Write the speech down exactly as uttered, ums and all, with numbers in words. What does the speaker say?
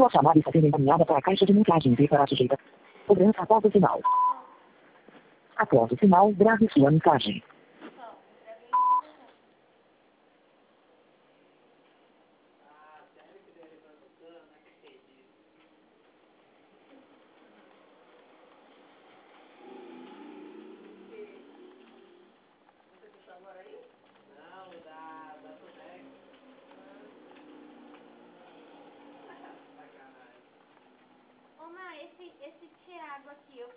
Sua chamada está sendo encaminhada para a caixa de mensagens e para a sujeita. Cobrança após o sinal. Após o sinal, grave sua mensagem. Ô, Mar, esse, esse Thiago aqui, eu